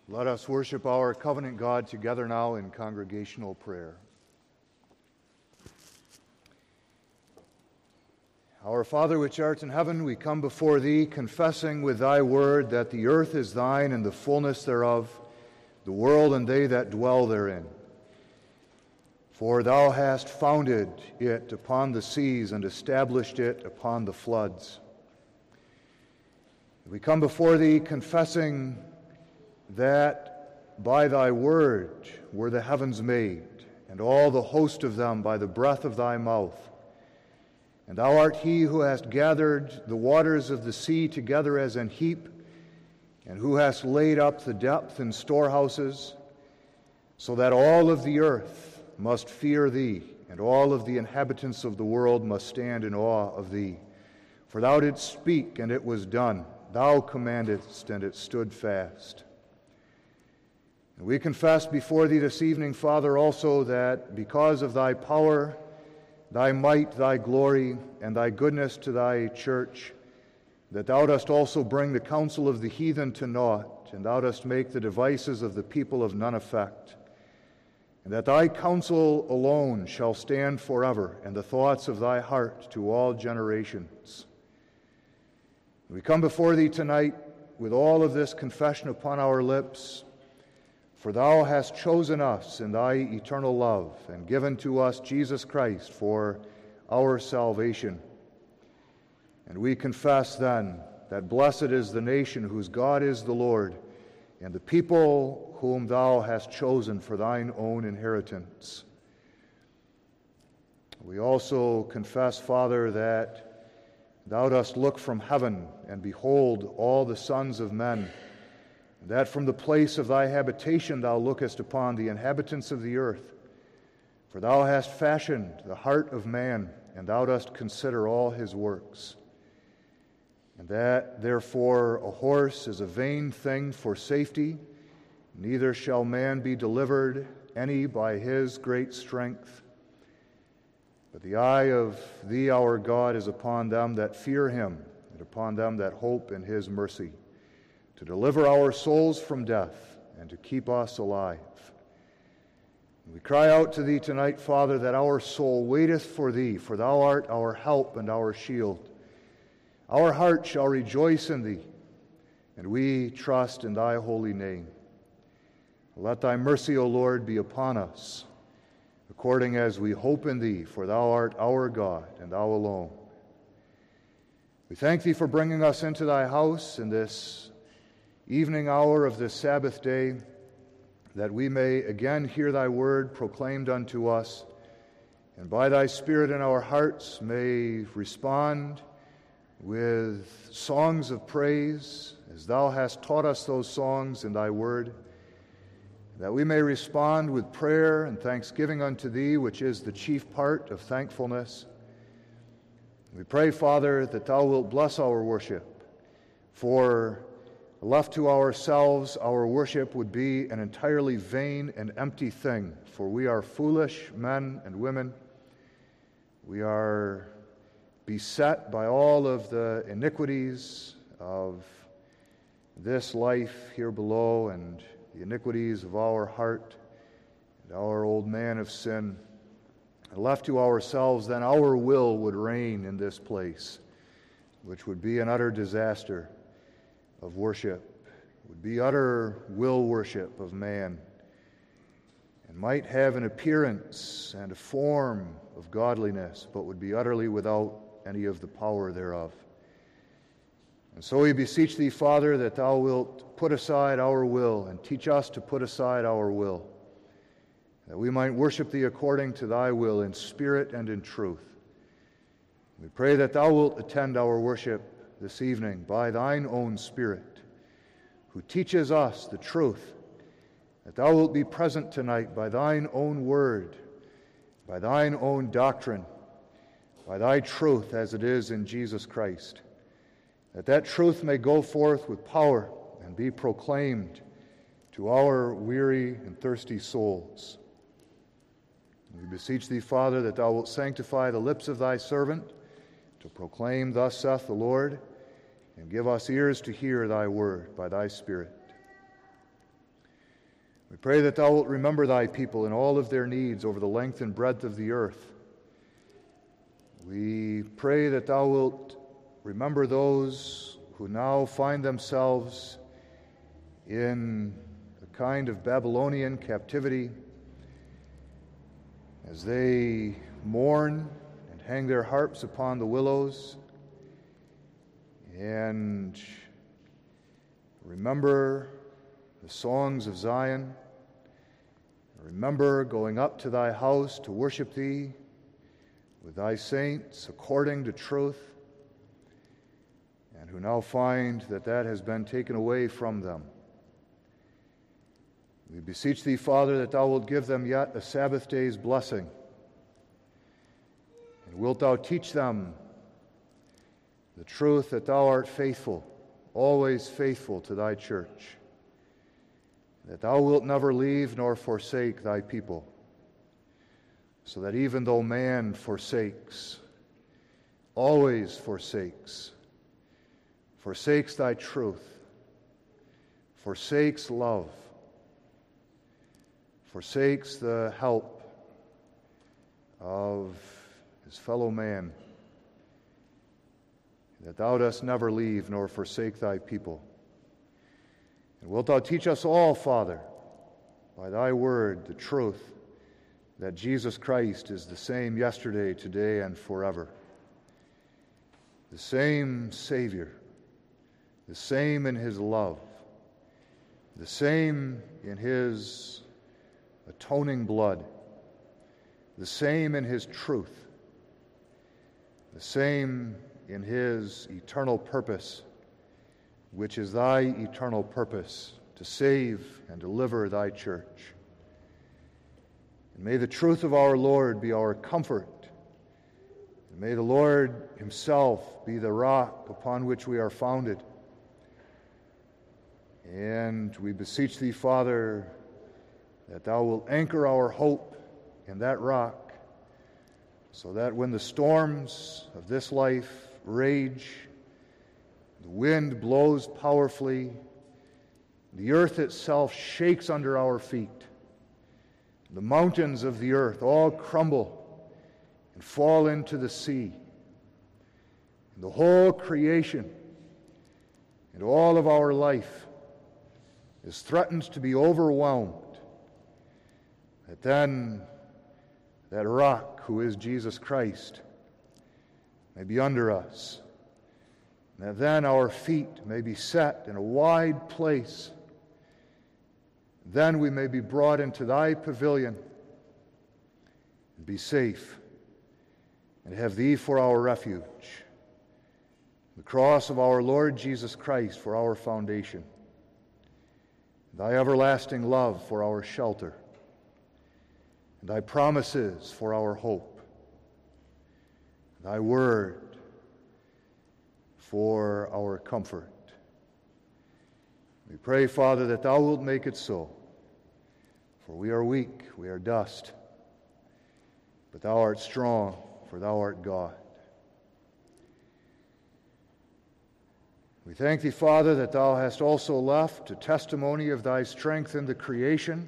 Let us worship our covenant God together now in congregational prayer. Our Father which art in heaven, we come before Thee, confessing with Thy word that the earth is Thine and the fullness thereof, the world and they that dwell therein. For Thou hast founded it upon the seas and established it upon the floods. We come before Thee confessing that by Thy word were the heavens made, and all the host of them by the breath of Thy mouth. And Thou art He who hast gathered the waters of the sea together as an heap, and who hast laid up the depth in storehouses, so that all of the earth must fear Thee, and all of the inhabitants of the world must stand in awe of Thee. For Thou didst speak, and it was done. Thou commandedst, and it stood fast. And we confess before Thee this evening, Father, also that because of Thy power, Thy might, Thy glory, and Thy goodness to Thy church, that Thou dost also bring the counsel of the heathen to naught, and Thou dost make the devices of the people of none effect, and that Thy counsel alone shall stand forever, and the thoughts of Thy heart to all generations. We come before Thee tonight with all of this confession upon our lips, for Thou hast chosen us in Thy eternal love and given to us Jesus Christ for our salvation. And we confess then that blessed is the nation whose God is the Lord, and the people whom Thou hast chosen for Thine own inheritance. We also confess, Father, that Thou dost look from heaven and behold all the sons of men, that from the place of Thy habitation Thou lookest upon the inhabitants of the earth. For Thou hast fashioned the heart of man, and Thou dost consider all his works. And that, therefore, a horse is a vain thing for safety, neither shall man be delivered any by his great strength. But the eye of Thee, our God, is upon them that fear Him, and upon them that hope in His mercy, to deliver our souls from death and to keep us alive. And we cry out to Thee tonight, Father, that our soul waiteth for Thee, for Thou art our help and our shield. Our heart shall rejoice in Thee, and we trust in Thy holy name. Let Thy mercy, O Lord, be upon us, according as we hope in Thee, for Thou art our God, and Thou alone. We thank Thee for bringing us into Thy house in this evening hour of this Sabbath day, that we may again hear Thy word proclaimed unto us, and by Thy Spirit in our hearts may respond with songs of praise, as Thou hast taught us those songs in Thy word, that we may respond with prayer and thanksgiving unto Thee, which is the chief part of thankfulness. We pray, Father, that Thou wilt bless our worship, for left to ourselves, our worship would be an entirely vain and empty thing, for we are foolish men and women. We are beset by all of the iniquities of this life here below and the iniquities of our heart and our old man of sin. And left to ourselves, then our will would reign in this place, which would be an utter disaster of worship, would be utter will worship of man, and might have an appearance and a form of godliness, but would be utterly without any of the power thereof. And so we beseech Thee, Father, that Thou wilt put aside our will and teach us to put aside our will, that we might worship Thee according to Thy will in spirit and in truth. We pray that Thou wilt attend our worship this evening by Thine own Spirit, who teaches us the truth, that Thou wilt be present tonight by Thine own word, by Thine own doctrine, by Thy truth as it is in Jesus Christ, that that truth may go forth with power and be proclaimed to our weary and thirsty souls. We beseech Thee, Father, that Thou wilt sanctify the lips of Thy servant to proclaim, Thus saith the Lord, and give us ears to hear Thy word by Thy Spirit. We pray that thou wilt remember thy people in all of their needs over the length and breadth of the earth. We pray that thou wilt remember those who now find themselves in a kind of Babylonian captivity as they mourn and hang their harps upon the willows, and remember the songs of Zion. Remember going up to thy house to worship thee with thy saints according to truth, and who now find that that has been taken away from them. We beseech thee, Father, that thou wilt give them yet a Sabbath day's blessing, and wilt thou teach them the truth that thou art faithful, always faithful to thy church, that thou wilt never leave nor forsake thy people, so that even though man forsakes, always forsakes thy truth, forsakes love, forsakes the help of his fellow man, that thou dost never leave nor forsake thy people. And wilt thou teach us all, Father, by thy word, the truth that Jesus Christ is the same yesterday, today, and forever. The same Savior, the same in his love, the same in his atoning blood, the same in his truth, the same in his eternal purpose, which is thy eternal purpose, to save and deliver thy church. And may the truth of our Lord be our comfort, and may the Lord himself be the rock upon which we are founded. And we beseech thee, Father, that thou wilt anchor our hope in that rock, so that when the storms of this life rage, the wind blows powerfully, the earth itself shakes under our feet, the mountains of the earth all crumble and fall into the sea, and the whole creation and all of our life is threatened to be overwhelmed, that then that rock, who is Jesus Christ, may be under us, and that then our feet may be set in a wide place. Then we may be brought into thy pavilion and be safe and have thee for our refuge, the cross of our Lord Jesus Christ for our foundation, thy everlasting love for our shelter, and thy promises for our hope, thy word for our comfort. We pray, Father, that thou wilt make it so, for we are weak, we are dust, but thou art strong, for thou art God. We thank thee, Father, that thou hast also left a testimony of thy strength in the creation,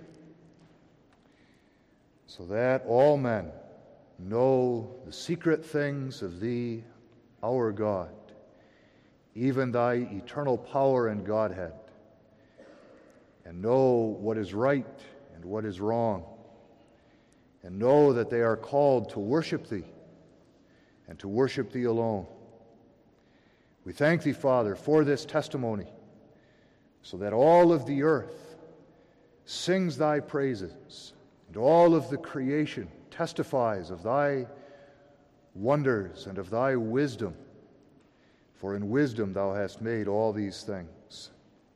so that all men know the secret things of thee, our God, even thy eternal power and Godhead, and know what is right and what is wrong, and know that they are called to worship thee and to worship thee alone. We thank thee, Father, for this testimony, so that all of the earth sings thy praises, and all of the creation testifies of thy wonders and of thy wisdom, for in wisdom thou hast made all these things.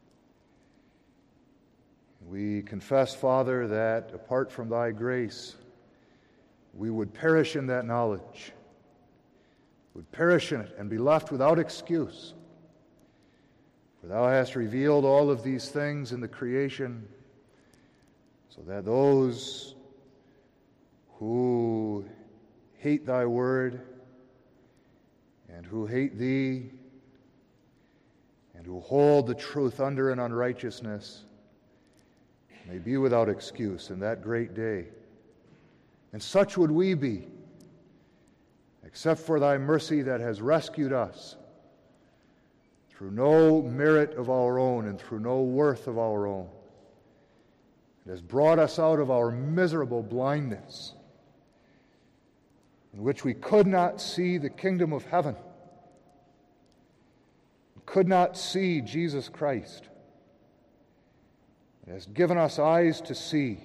We confess, Father, that apart from thy grace, we would perish in that knowledge, would perish in it and be left without excuse. For thou hast revealed all of these things in the creation, so that those who hate thy word and who hate thee and who hold the truth under in unrighteousness may be without excuse in that great day. And such would we be, except for thy mercy that has rescued us through no merit of our own and through no worth of our own. It has brought us out of our miserable blindness, in which we could not see the kingdom of heaven, could not see Jesus Christ. It has given us eyes to see,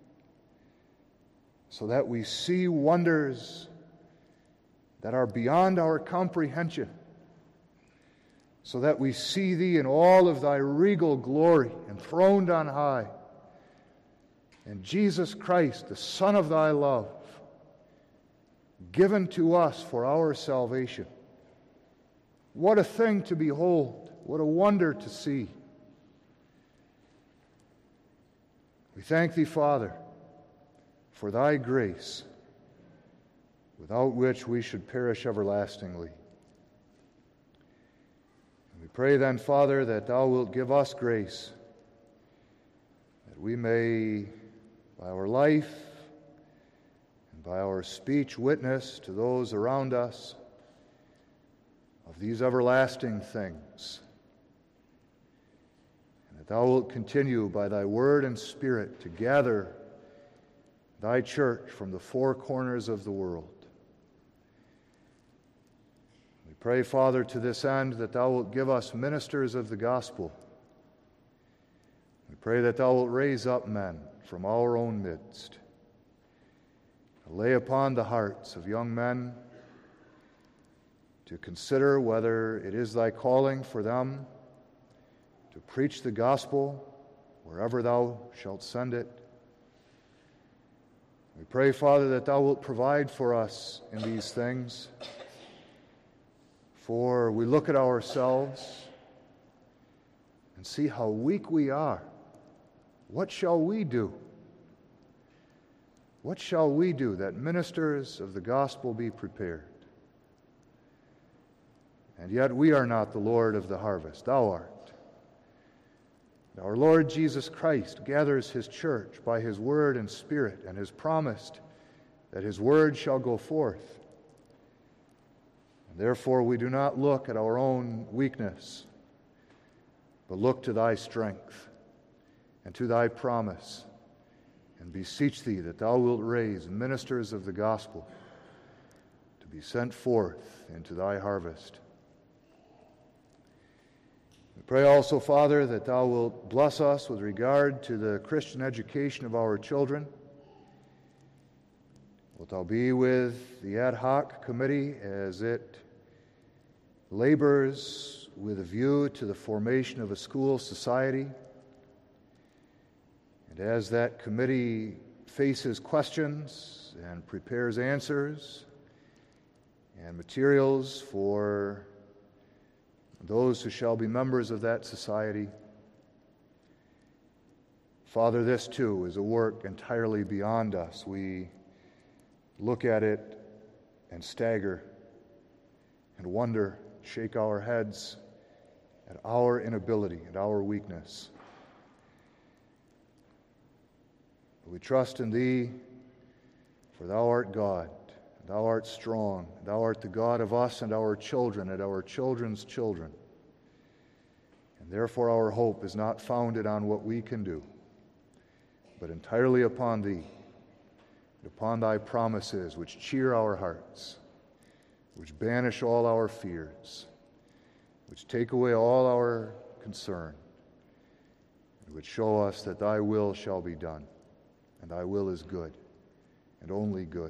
so that we see wonders that are beyond our comprehension, so that we see thee in all of thy regal glory, enthroned on high, and Jesus Christ, the Son of thy love, given to us for our salvation. What a thing to behold, what a wonder to see. We thank thee, Father, for thy grace, without which we should perish everlastingly. And we pray then, Father, that thou wilt give us grace, that we may, by our life and by our speech, witness to those around us of these everlasting things, and that thou wilt continue by thy word and spirit to gather thy church from the four corners of the world. We pray, Father, to this end that thou wilt give us ministers of the gospel. We pray that thou wilt raise up men from our own midst, to lay upon the hearts of young men to consider whether it is thy calling for them to preach the gospel wherever thou shalt send it. We pray, Father, that thou wilt provide for us in these things, for we look at ourselves and see how weak we are. What shall we do? What shall we do that ministers of the gospel be prepared? And yet we are not the Lord of the harvest. Thou art. Our Lord Jesus Christ gathers his church by his word and spirit, and has promised that his word shall go forth. And therefore we do not look at our own weakness, but look to thy strength and to thy promise, and beseech thee that thou wilt raise ministers of the gospel to be sent forth into thy harvest. We pray also, Father, that thou wilt bless us with regard to the Christian education of our children. Wilt thou be with the ad hoc committee as it labors with a view to the formation of a school society? And as that committee faces questions and prepares answers and materials for those who shall be members of that society, Father, this too is a work entirely beyond us. We look at it and stagger and wonder, shake our heads at our inability and our weakness. We trust in thee, for thou art God, and thou art strong, and thou art the God of us and our children and our children's children. And therefore our hope is not founded on what we can do, but entirely upon thee, and upon thy promises, which cheer our hearts, which banish all our fears, which take away all our concern, and which show us that thy will shall be done. And thy will is good, and only good.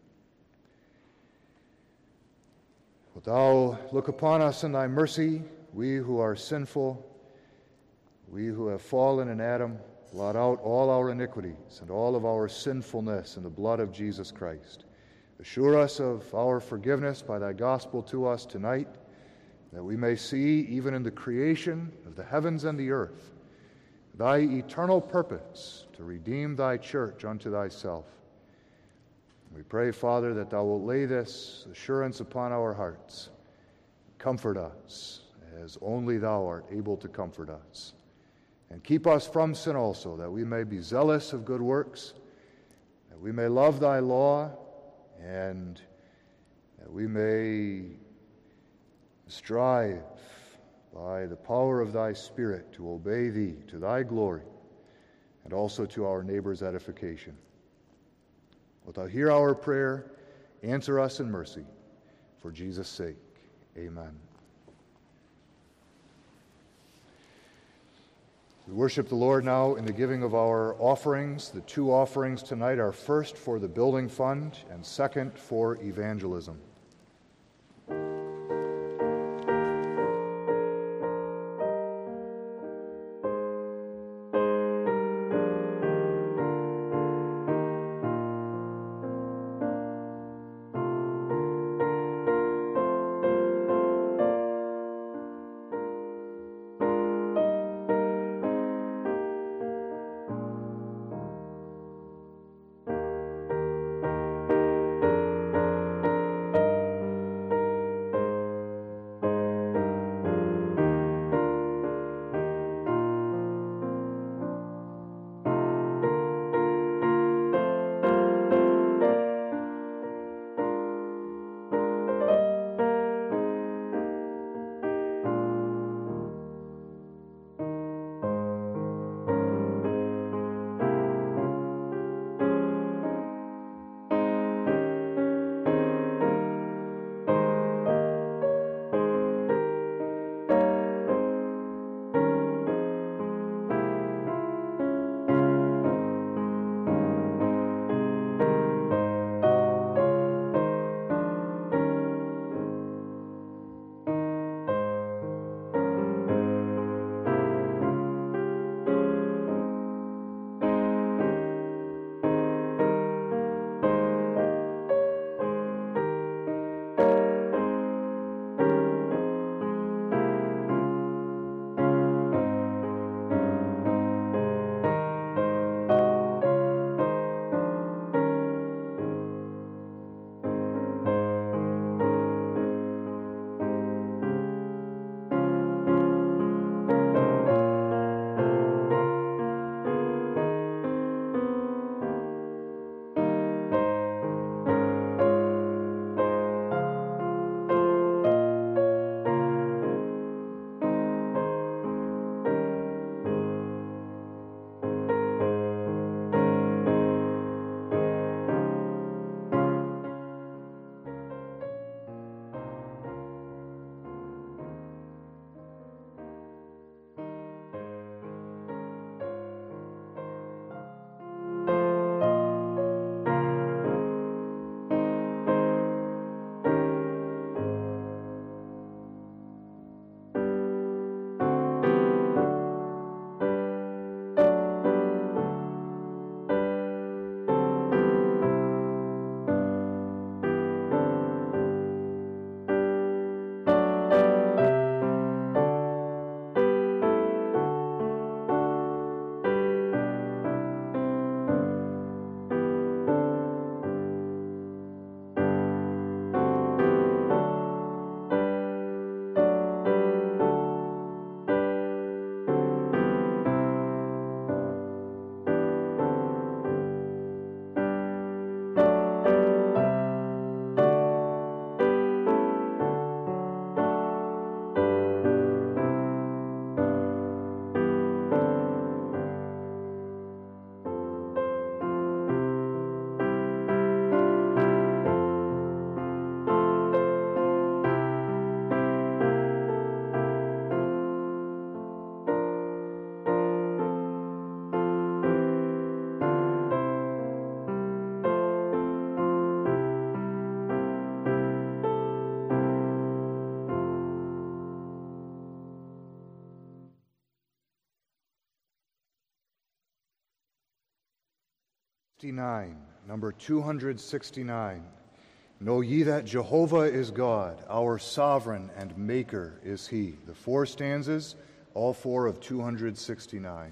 Wilt thou look upon us in thy mercy, we who are sinful, we who have fallen in Adam, blot out all our iniquities and all of our sinfulness in the blood of Jesus Christ. Assure us of our forgiveness by thy gospel to us tonight, that we may see, even in the creation of the heavens and the earth, thy eternal purpose to redeem thy church unto thyself. We pray, Father, that thou wilt lay this assurance upon our hearts. Comfort us as only thou art able to comfort us. And keep us from sin also, that we may be zealous of good works, that we may love thy law, and that we may strive by the power of thy Spirit to obey thee to thy glory and also to our neighbor's edification. Wilt thou hear our prayer, answer us in mercy, for Jesus' sake. Amen. We worship the Lord now in the giving of our offerings. The two offerings tonight are first for the building fund and second for evangelism. Number 269. Know ye that Jehovah is God, our sovereign and maker is he. The four stanzas, all four of 269.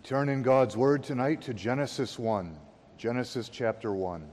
turn in God's Word tonight to Genesis 1, Genesis chapter 1.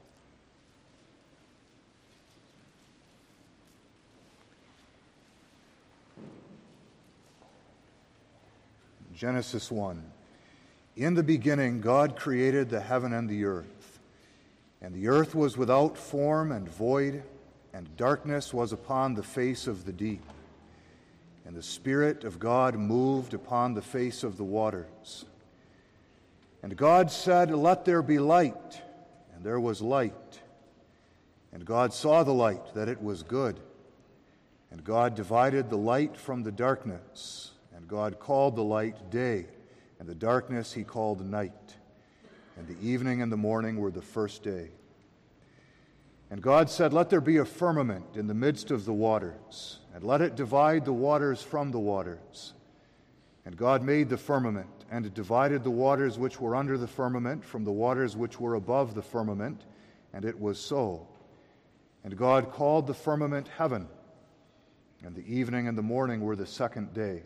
Genesis 1. In the beginning God created the heaven and the earth. And the earth was without form and void, and darkness was upon the face of the deep. And the Spirit of God moved upon the face of the waters. And God said, "Let there be light," and there was light. And God saw the light, that it was good. And God divided the light from the darkness. And God called the light day, and the darkness he called night. And the evening and the morning were the first day. And God said, "Let there be a firmament in the midst of the waters, and let it divide the waters from the waters." And God made the firmament, and it divided the waters which were under the firmament from the waters which were above the firmament, and it was so. And God called the firmament heaven, and the evening and the morning were the second day.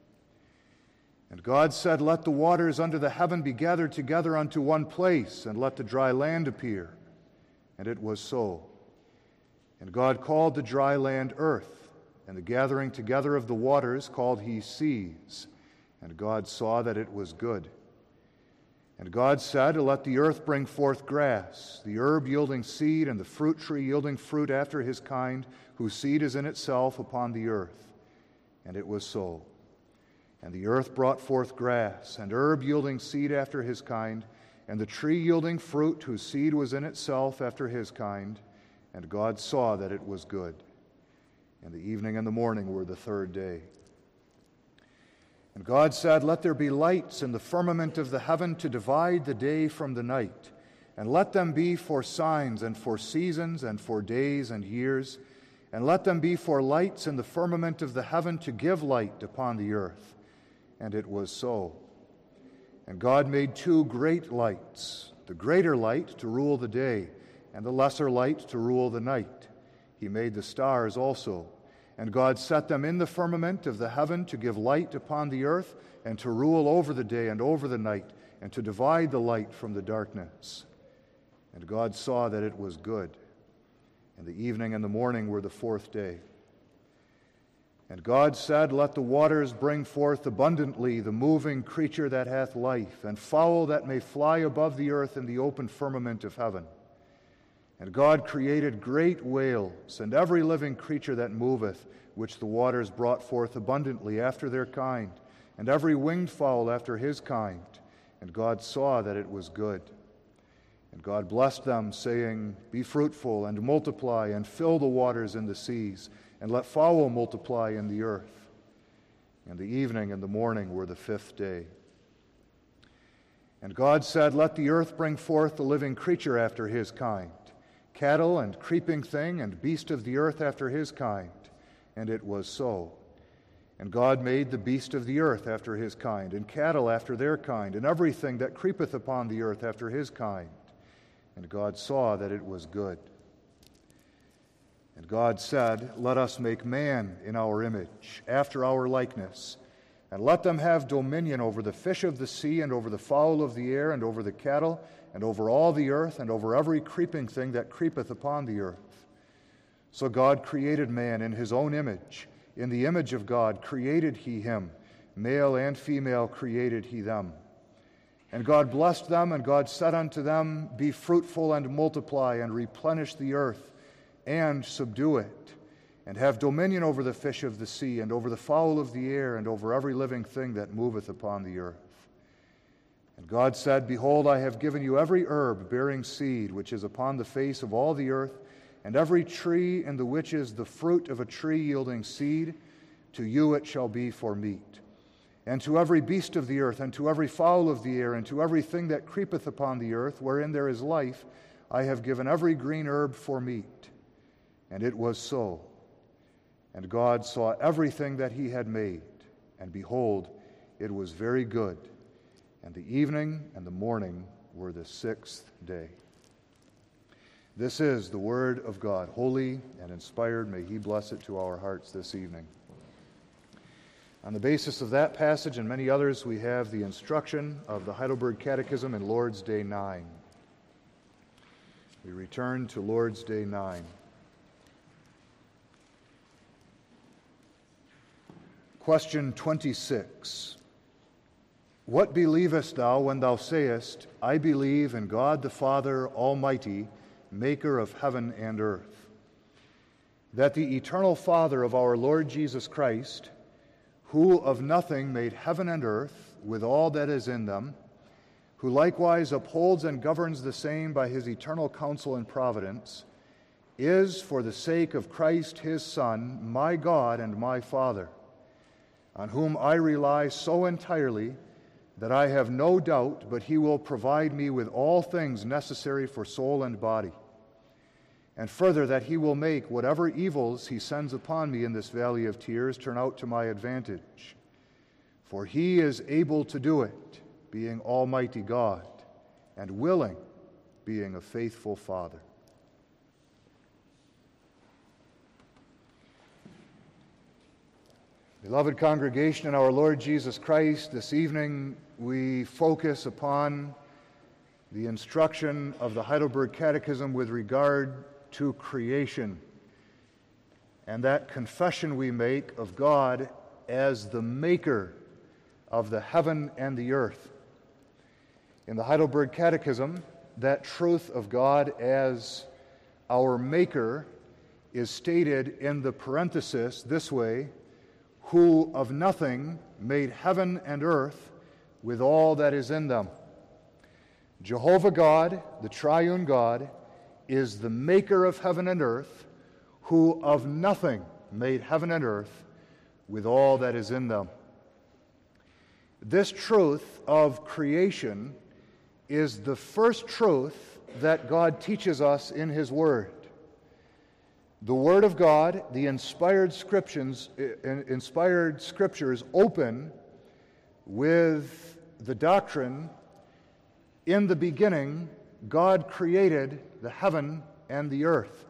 And God said, "Let the waters under the heaven be gathered together unto one place, and let the dry land appear." And it was so. And God called the dry land earth, and the gathering together of the waters called he seas. And God saw that it was good. And God said, "Let the earth bring forth grass, the herb yielding seed, and the fruit tree yielding fruit after his kind, whose seed is in itself upon the earth." And it was so. And the earth brought forth grass, and herb yielding seed after his kind, and the tree yielding fruit, whose seed was in itself after his kind. And God saw that it was good. And the evening and the morning were the third day. And God said, "Let there be lights in the firmament of the heaven to divide the day from the night, and let them be for signs and for seasons and for days and years, and let them be for lights in the firmament of the heaven to give light upon the earth." And it was so. And God made two great lights, the greater light to rule the day, and the lesser light to rule the night. He made the stars also. And God set them in the firmament of the heaven to give light upon the earth, and to rule over the day and over the night, and to divide the light from the darkness. And God saw that it was good. And the evening and the morning were the fourth day. And God said, "Let the waters bring forth abundantly the moving creature that hath life, and fowl that may fly above the earth in the open firmament of heaven." And God created great whales, and every living creature that moveth, which the waters brought forth abundantly after their kind, and every winged fowl after his kind. And God saw that it was good. And God blessed them, saying, "Be fruitful, and multiply, and fill the waters in the seas, and let fowl multiply in the earth." And the evening and the morning were the fifth day. And God said, "Let the earth bring forth the living creature after his kind, cattle and creeping thing and beast of the earth after his kind." And it was so. And God made the beast of the earth after his kind, and cattle after their kind, and everything that creepeth upon the earth after his kind. And God saw that it was good. And God said, "Let us make man in our image, after our likeness, and let them have dominion over the fish of the sea, and over the fowl of the air, and over the cattle, and over all the earth, and over every creeping thing that creepeth upon the earth." So God created man in his own image. In the image of God created he him. Male and female created he them. And God blessed them, and God said unto them, "Be fruitful and multiply, and replenish the earth, and subdue it, and have dominion over the fish of the sea, and over the fowl of the air, and over every living thing that moveth upon the earth." And God said, "Behold, I have given you every herb bearing seed, which is upon the face of all the earth, and every tree in the which is the fruit of a tree yielding seed, to you it shall be for meat. And to every beast of the earth, and to every fowl of the air, and to everything that creepeth upon the earth, wherein there is life, I have given every green herb for meat." And it was so. And God saw everything that he had made, and behold, it was very good. And the evening and the morning were the sixth day. This is the word of God, holy and inspired. May he bless it to our hearts this evening. On the basis of that passage and many others, we have the instruction of the Heidelberg Catechism in Lord's Day 9. We return to Lord's Day 9. Question 26. What believest thou when thou sayest, I believe in God the Father Almighty, maker of heaven and earth? That the eternal Father of our Lord Jesus Christ, who of nothing made heaven and earth with all that is in them, who likewise upholds and governs the same by his eternal counsel and providence, is, for the sake of Christ his Son, my God and my Father, on whom I rely so entirely that I have no doubt but he will provide me with all things necessary for soul and body, and further that he will make whatever evils he sends upon me in this valley of tears turn out to my advantage. For he is able to do it, being Almighty God, and willing, being a faithful Father. Beloved congregation in our Lord Jesus Christ, this evening we focus upon the instruction of the Heidelberg Catechism with regard to creation, and that confession we make of God as the maker of the heaven and the earth. In the Heidelberg Catechism, that truth of God as our maker is stated in the parenthesis this way: who of nothing made heaven and earth with all that is in them. Jehovah God, the triune God, is the maker of heaven and earth, who of nothing made heaven and earth with all that is in them. This truth of creation is the first truth that God teaches us in His Word. The Word of God, the inspired scriptures open with the doctrine, in the beginning, God created the heaven and the earth.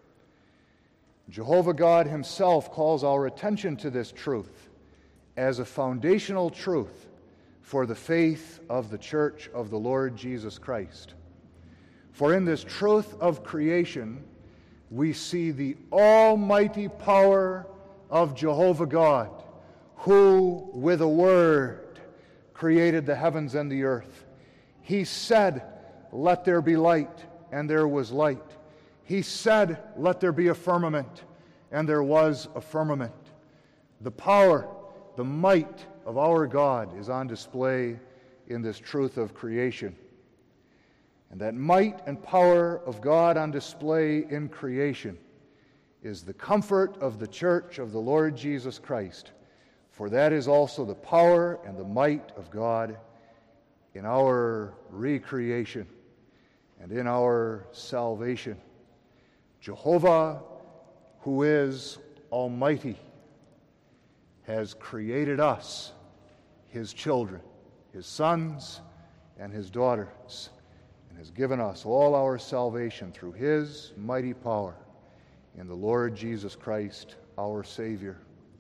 Jehovah God Himself calls our attention to this truth as a foundational truth for the faith of the Church of the Lord Jesus Christ. For in this truth of creation, we see the almighty power of Jehovah God, who with a word created the heavens and the earth. He said, "Let there be light," and there was light. He said, "Let there be a firmament," and there was a firmament. The power, the might of our God is on display in this truth of creation. And that might and power of God on display in creation is the comfort of the Church of the Lord Jesus Christ, for that is also the power and the might of God in our recreation and in our salvation. Jehovah, who is Almighty, has created us, His children, His sons and His daughters, and has given us all our salvation through His mighty power in the Lord Jesus Christ, our Savior.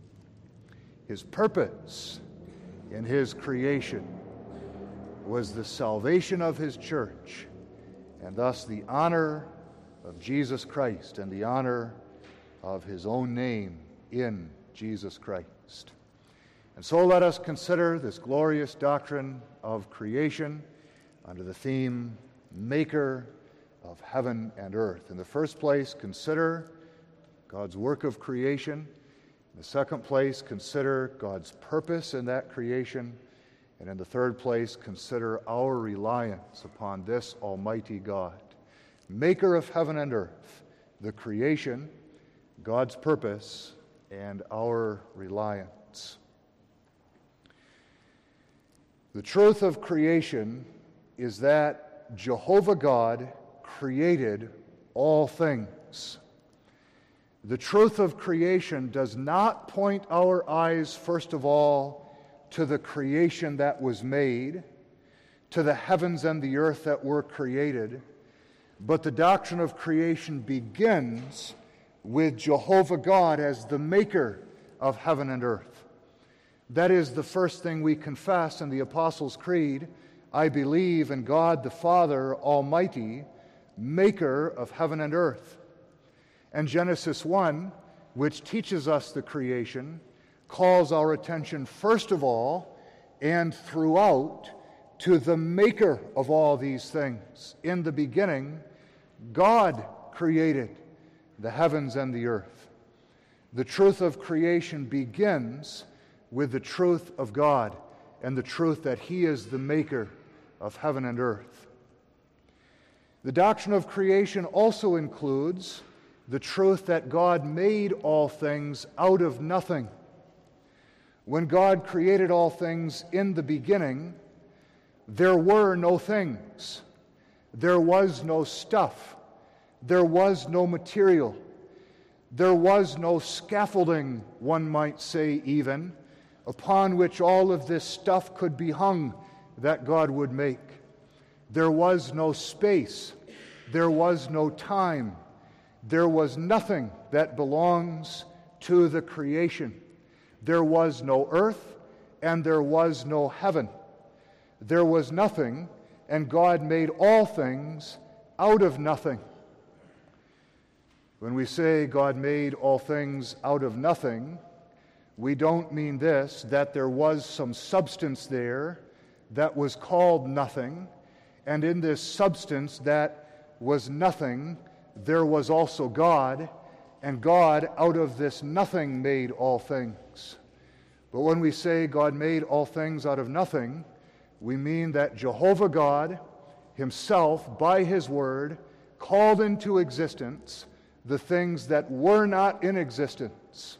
His purpose in His creation was the salvation of His church, and thus the honor of Jesus Christ and the honor of His own name in Jesus Christ. And so let us consider this glorious doctrine of creation under the theme, Maker of Heaven and Earth. In the first place, consider God's work of creation. In the second place, consider God's purpose in that creation. And in the third place, consider our reliance upon this Almighty God. Maker of heaven and earth, the creation, God's purpose, and our reliance. The truth of creation is that Jehovah God created all things. The truth of creation does not point our eyes, first of all, to the creation that was made, to the heavens and the earth that were created, but the doctrine of creation begins with Jehovah God as the maker of heaven and earth. That is the first thing we confess in the Apostles' Creed. I believe in God the Father Almighty, maker of heaven and earth. And Genesis 1, which teaches us the creation, calls our attention first of all and throughout to the maker of all these things. In the beginning, God created the heavens and the earth. The truth of creation begins with the truth of God and the truth that He is the maker of heaven and earth. The doctrine of creation also includes the truth that God made all things out of nothing. When God created all things in the beginning, there were no things. There was no stuff. There was no material. There was no scaffolding, one might say even, upon which all of this stuff could be hung that God would make. There was no space. There was no time. There was nothing that belongs to the creation. There was no earth, and there was no heaven. There was nothing, and God made all things out of nothing. When we say God made all things out of nothing, we don't mean this, that there was some substance there that was called nothing, and in this substance that was nothing, there was also God, and God out of this nothing made all things. But when we say God made all things out of nothing, we mean that Jehovah God Himself, by His Word, called into existence the things that were not in existence.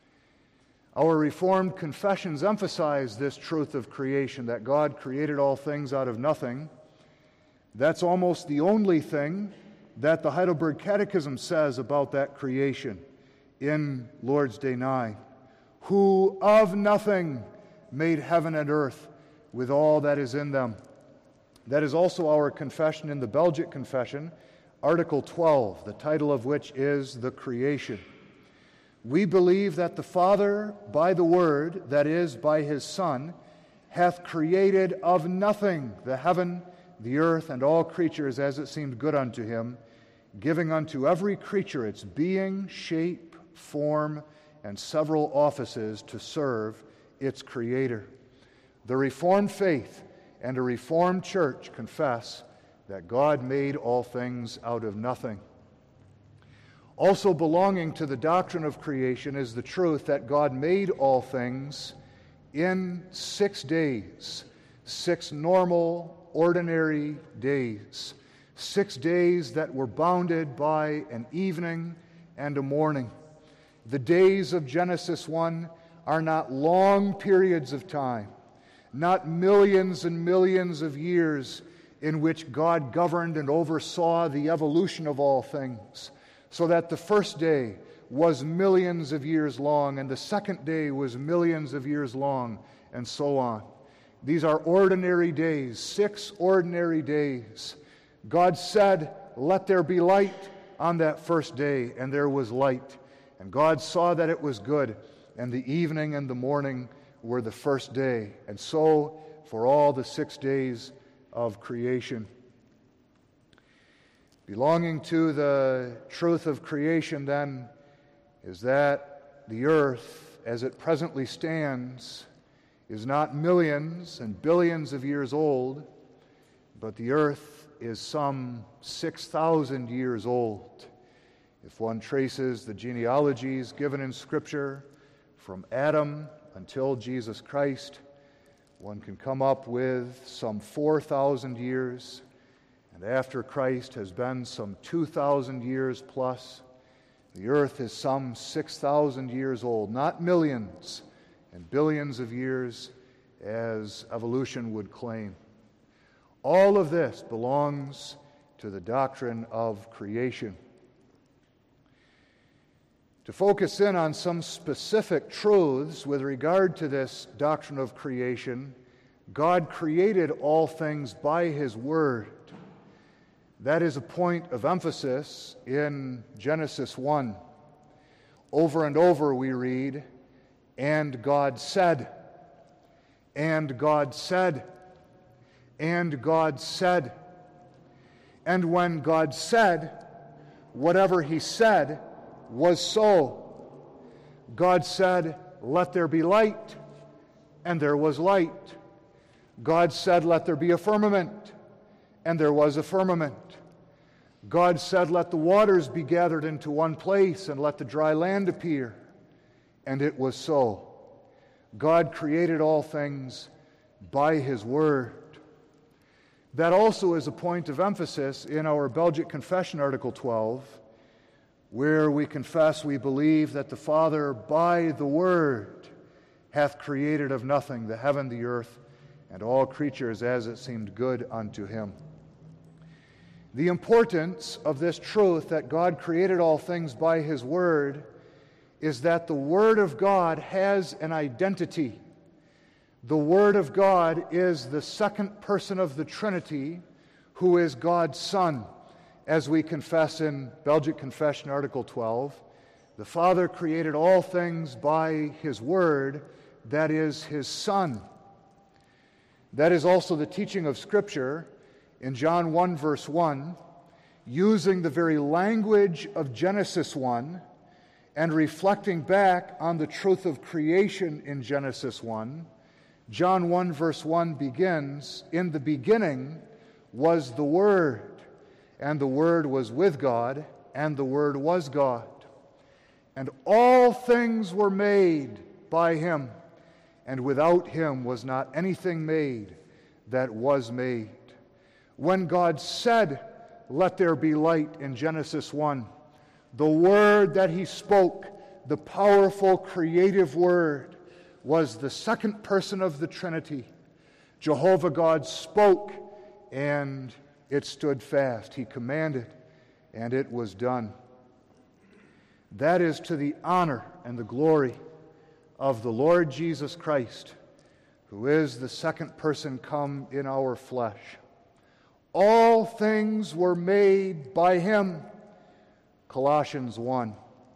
Our Reformed confessions emphasize this truth of creation, that God created all things out of nothing. That's almost the only thing that the Heidelberg Catechism says about that creation in Lord's Day 9. Who of nothing made heaven and earth with all that is in them. That is also our confession in the Belgic Confession, Article 12, the title of which is The Creation. We believe that the Father, by the Word, that is, by His Son, hath created of nothing the heaven, the earth, and all creatures as it seemed good unto Him, giving unto every creature its being, shape, form, and several offices to serve its Creator. The Reformed faith and a Reformed church confess that God made all things out of nothing. Also belonging to the doctrine of creation is the truth that God made all things in 6 days, 6 normal, ordinary days, 6 days that were bounded by an evening and a morning. The days of Genesis 1 are not long periods of time, not millions and millions of years in which God governed and oversaw the evolution of all things, so that the first day was millions of years long, and the second day was millions of years long, and so on. These are ordinary days, 6 ordinary days. God said, "Let there be light," on that first day, and there was light. And God saw that it was good, and the evening and the morning were the first day. And so, for all the 6 days of creation. Belonging to the truth of creation, then, is that the earth, as it presently stands, is not millions and billions of years old, but the earth is some 6,000 years old. If one traces the genealogies given in Scripture from Adam until Jesus Christ, one can come up with some 4,000 years, and after Christ has been some 2,000 years plus, the earth is some 6,000 years old, not millions and billions of years as evolution would claim. All of this belongs to the doctrine of creation. To focus in on some specific truths with regard to this doctrine of creation, God created all things by His Word. That is a point of emphasis in Genesis 1. Over and over we read, "And God said," And God said, and God said. And when God said, whatever he said was so. God said, let there be light, and there was light. God said, let there be a firmament, and there was a firmament. God said, let the waters be gathered into one place, and let the dry land appear. And it was so. God created all things by his word. That also is a point of emphasis in our Belgic Confession, Article 12, where we confess we believe that the Father by the word hath created of nothing the heaven, the earth, and all creatures as it seemed good unto him. The importance of this truth that God created all things by his word is that the Word of God has an identity. The Word of God is the second person of the Trinity, who is God's Son. As we confess in Belgic Confession, Article 12, the Father created all things by his Word, that is his Son. That is also the teaching of Scripture in John 1, verse 1, using the very language of Genesis 1, and reflecting back on the truth of creation in Genesis 1, John 1 verse 1 begins, in the beginning was the Word, and the Word was with God, and the Word was God. And all things were made by him, and without him was not anything made that was made. When God said, let there be light in Genesis 1, the word that he spoke, the powerful creative word, was the second person of the Trinity. Jehovah God spoke, and it stood fast. He commanded, and it was done. That is to the honor and the glory of the Lord Jesus Christ, who is the second person come in our flesh. All things were made by him, Colossians 1.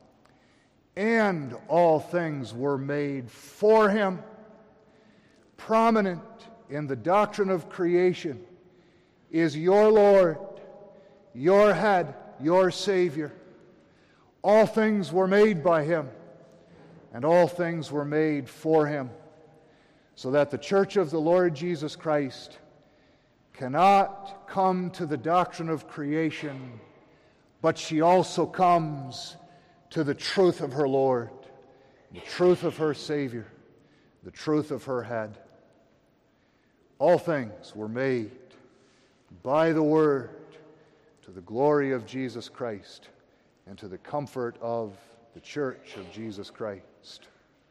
And all things were made for him. Prominent in the doctrine of creation is your Lord, your head, your Savior. All things were made by him, and all things were made for him, so that the church of the Lord Jesus Christ cannot come to the doctrine of creation, but she also comes to the truth of her Lord, the truth of her Savior, the truth of her head. All things were made by the Word to the glory of Jesus Christ and to the comfort of the church of Jesus Christ.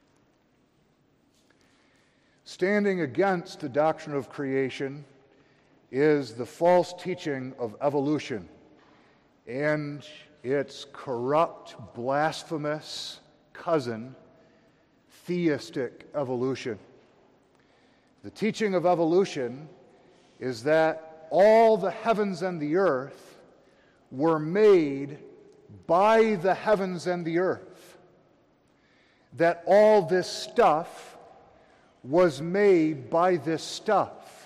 Standing against the doctrine of creation is the false teaching of evolution and its corrupt, blasphemous cousin, theistic evolution. The teaching of evolution is that all the heavens and the earth were made by the heavens and the earth. That all this stuff was made by this stuff.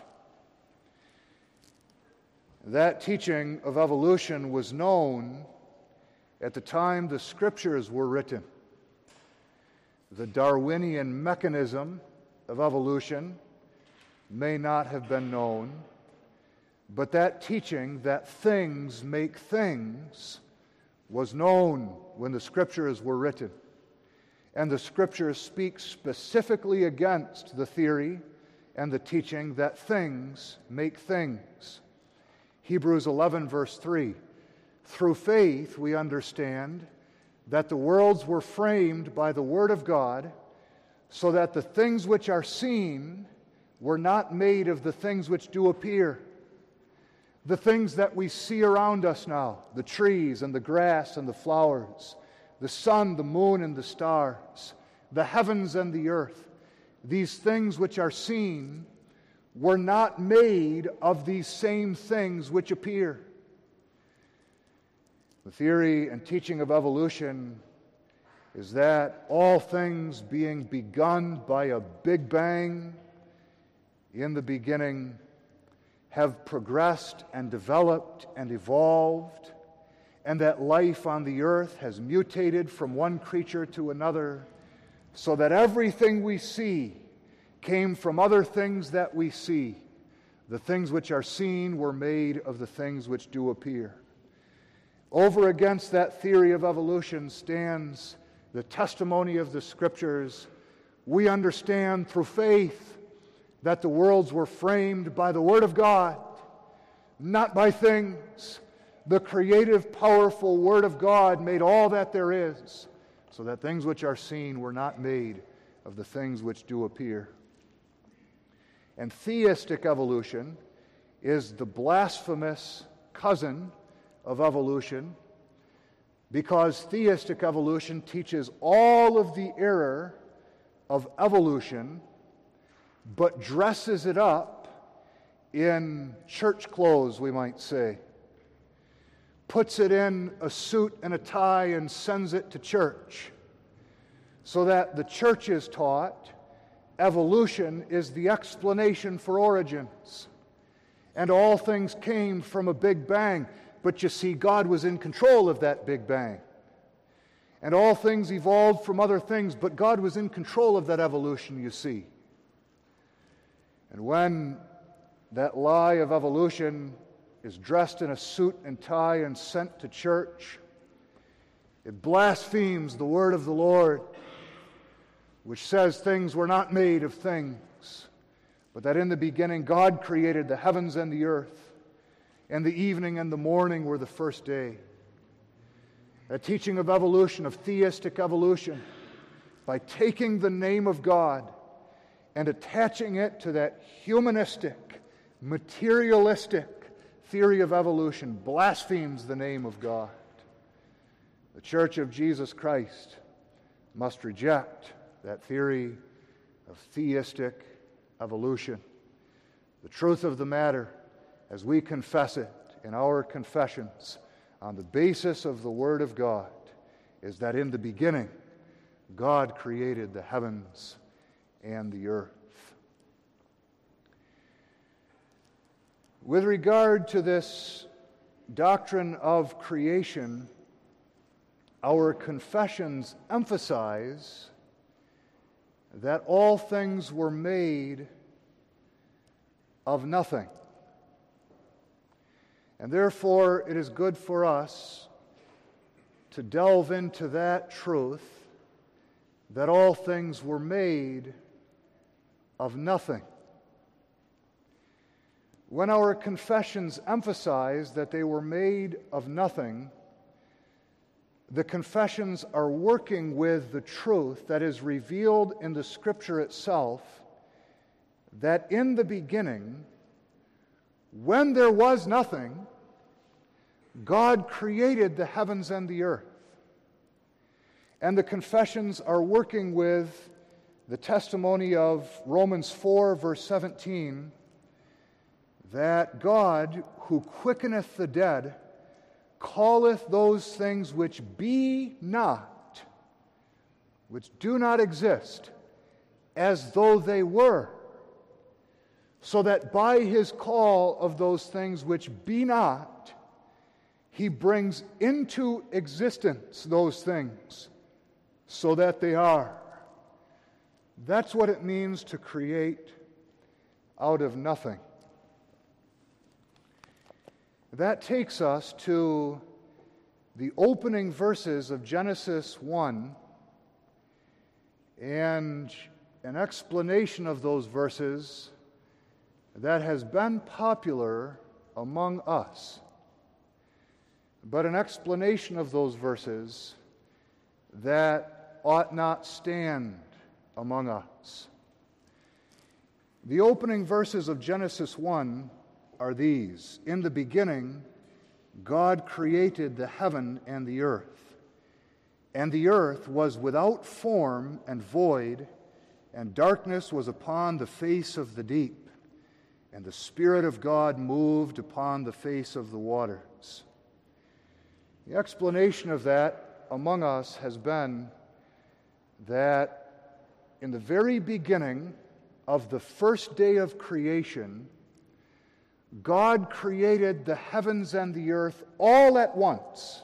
That teaching of evolution was known at the time the Scriptures were written. The Darwinian mechanism of evolution may not have been known, but that teaching that things make things was known when the Scriptures were written. And the Scriptures speak specifically against the theory and the teaching that things make things. Hebrews 11, verse 3. Through faith we understand that the worlds were framed by the Word of God, so that the things which are seen were not made of the things which do appear. The things that we see around us now, the trees and the grass and the flowers, the sun, the moon, and the stars, the heavens and the earth, these things which are seen were not made of these same things which appear. The theory and teaching of evolution is that all things being begun by a big bang in the beginning have progressed and developed and evolved, and that life on the earth has mutated from one creature to another, so that everything we see came from other things that we see. The things which are seen were made of the things which do appear. Over against that theory of evolution stands the testimony of the Scriptures. We understand through faith that the worlds were framed by the Word of God, not by things. The creative, powerful Word of God made all that there is, so that things which are seen were not made of the things which do appear. And theistic evolution is the blasphemous cousin of evolution, because theistic evolution teaches all of the error of evolution, but dresses it up in church clothes, we might say. Puts it in a suit and a tie and sends it to church, so that the church is taught evolution is the explanation for origins, and all things came from a big bang. But you see, God was in control of that big bang. And all things evolved from other things, but God was in control of that evolution, you see. And when that lie of evolution is dressed in a suit and tie and sent to church, it blasphemes the word of the Lord, which says things were not made of things, but that in the beginning God created the heavens and the earth, and the evening and the morning were the first day. A teaching of evolution, of theistic evolution, by taking the name of God and attaching it to that humanistic, materialistic theory of evolution, blasphemes the name of God. The Church of Jesus Christ must reject that theory of theistic evolution. The truth of the matter, as we confess it in our confessions on the basis of the Word of God, is that in the beginning God created the heavens and the earth. With regard to this doctrine of creation, our confessions emphasize that all things were made of nothing. And therefore, it is good for us to delve into that truth, that all things were made of nothing. When our confessions emphasize that they were made of nothing, the confessions are working with the truth that is revealed in the Scripture itself, that in the beginning, when there was nothing, God created the heavens and the earth. And the confessions are working with the testimony of Romans 4, verse 17, that God, who quickeneth the dead, calleth those things which be not, which do not exist, as though they were, so that by his call of those things which be not, he brings into existence those things so that they are. That's what it means to create out of nothing. That takes us to the opening verses of Genesis 1 and an explanation of those verses that has been popular among us, but an explanation of those verses that ought not stand among us. The opening verses of Genesis 1 are these: in the beginning, God created the heaven and the earth was without form and void, and darkness was upon the face of the deep, and the Spirit of God moved upon the face of the waters. The explanation of that among us has been that in the very beginning, of the first day of creation, God created the heavens and the earth all at once.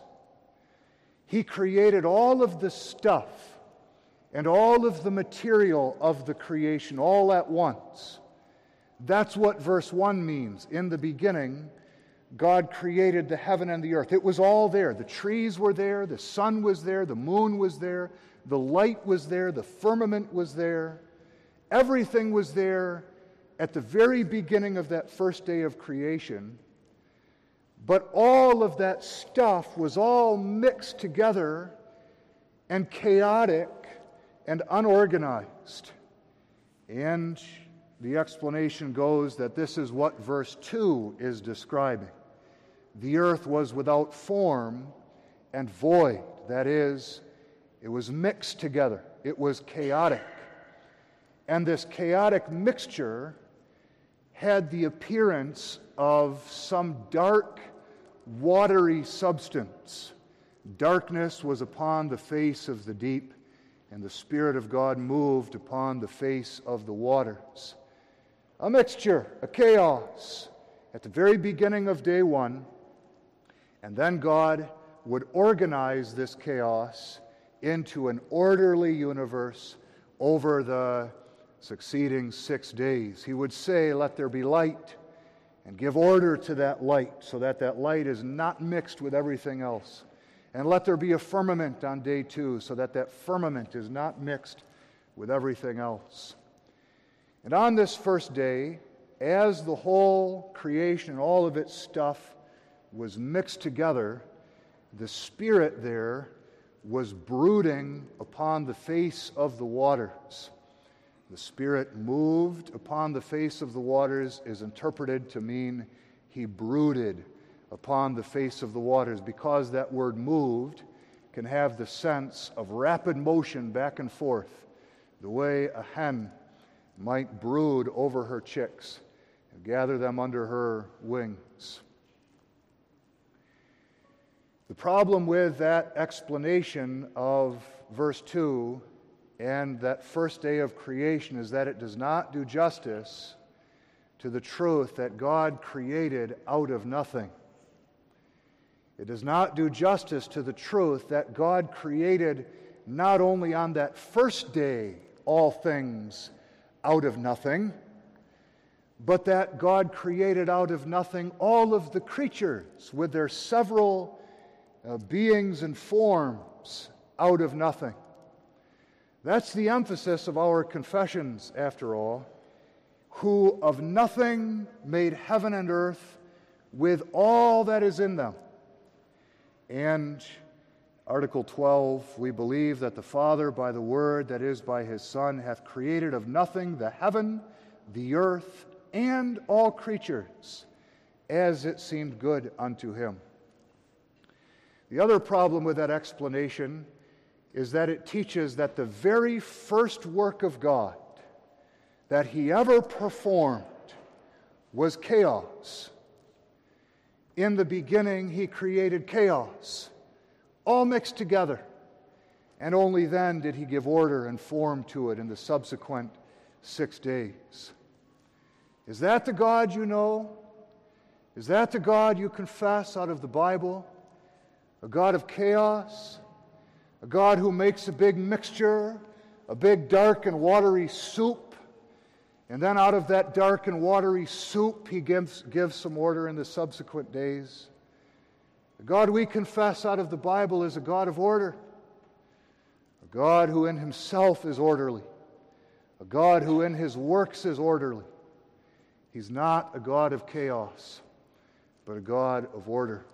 He created all of the stuff and all of the material of the creation all at once. That's what verse 1 means. In the beginning, God created the heaven and the earth. It was all there. The trees were there, the sun was there, the moon was there, the light was there, the firmament was there. Everything was there at the very beginning of that first day of creation. But all of that stuff was all mixed together and chaotic and unorganized. And the explanation goes that this is what verse 2 is describing. The earth was without form and void. That is, it was mixed together. It was chaotic. And this chaotic mixture had the appearance of some dark, watery substance. Darkness was upon the face of the deep, and the Spirit of God moved upon the face of the waters. A mixture, a chaos, at the very beginning of day one, and then God would organize this chaos into an orderly universe over the succeeding 6 days. He would say, "Let there be light," and give order to that light so that that light is not mixed with everything else. And let there be a firmament on day 2 so that that firmament is not mixed with everything else. And on this first day, as the whole creation, all of its stuff was mixed together, the Spirit there was brooding upon the face of the waters. The Spirit moved upon the face of the waters is interpreted to mean He brooded upon the face of the waters, because that word moved can have the sense of rapid motion back and forth, the way a hen might brood over her chicks and gather them under her wings. The problem with that explanation of verse 2 and that first day of creation is that it does not do justice to the truth that God created out of nothing. It does not do justice to the truth that God created not only on that first day all things out of nothing, but that God created out of nothing all of the creatures with their several beings and forms out of nothing. That's the emphasis of our confessions, after all. Who of nothing made heaven and earth with all that is in them. And Article 12, we believe that the Father, by the Word, that is, by His Son, hath created of nothing the heaven, the earth, and all creatures, as it seemed good unto Him. The other problem with that explanation is that it teaches that the very first work of God that He ever performed was chaos. In the beginning, He created chaos, all mixed together, and only then did He give order and form to it in the subsequent 6 days. Is that the God you know? Is that the God you confess out of the Bible? A God of chaos? A God who makes a big mixture, a big dark and watery soup, and then out of that dark and watery soup He gives some order in the subsequent days? The God we confess out of the Bible is a God of order, a God who in Himself is orderly, a God who in His works is orderly. He's not a God of chaos, but a God of order.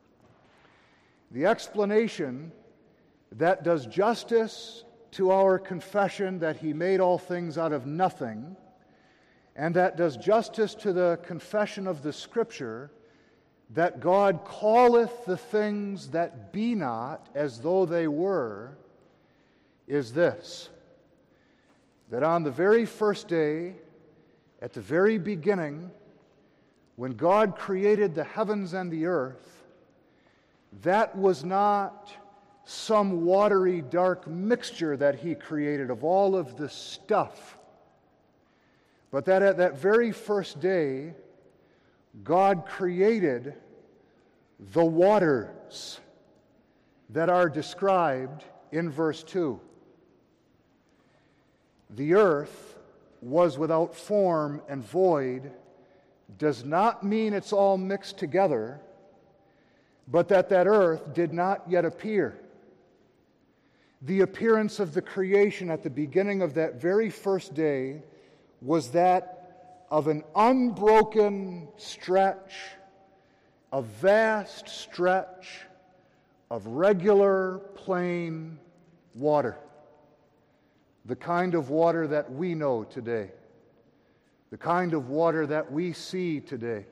The explanation that does justice to our confession that He made all things out of nothing, and that does justice to the confession of the Scripture that God calleth the things that be not as though they were, is this: that on the very first day, at the very beginning, when God created the heavens and the earth, that was not some watery, dark mixture that He created of all of the stuff. but that at that very first day, God created the waters that are described in verse 2. The earth was without form and void does not mean it's all mixed together, but that earth did not yet appear. The appearance of the creation at the beginning of that very first day was that of an unbroken stretch, a vast stretch of regular, plain water. The kind of water that we know today. The kind of water that we see today.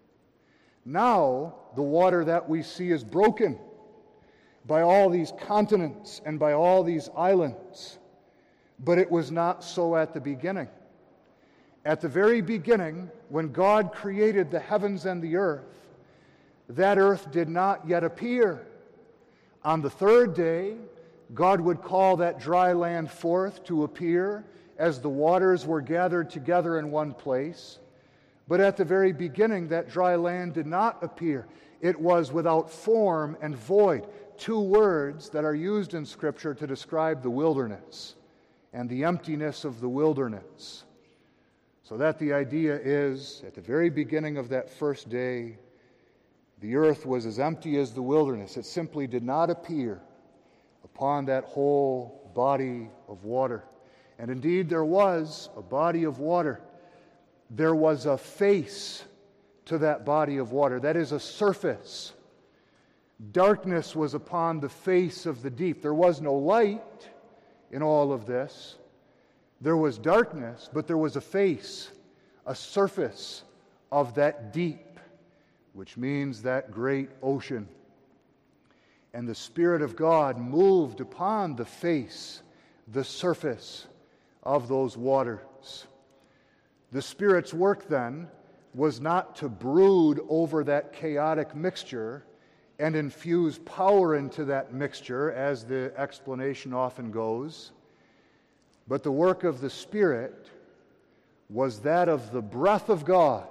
Now, the water that we see is broken by all these continents and by all these islands. But it was not so at the beginning. At the very beginning, when God created the heavens and the earth, that earth did not yet appear. On the third day, God would call that dry land forth to appear as the waters were gathered together in one place. But at the very beginning, that dry land did not appear. It was without form and void, two words that are used in Scripture to describe the wilderness and the emptiness of the wilderness. So that the idea is, at the very beginning of that first day, the earth was as empty as the wilderness. It simply did not appear upon that whole body of water. And indeed, there was a body of water. There was a face to that body of water. That is, a surface. Darkness was upon the face of the deep. There was no light in all of this. There was darkness, but there was a face, a surface of that deep, which means that great ocean. And the Spirit of God moved upon the face, the surface of those waters. The Spirit's work then was not to brood over that chaotic mixture and infuse power into that mixture, as the explanation often goes, but the work of the Spirit was that of the breath of God,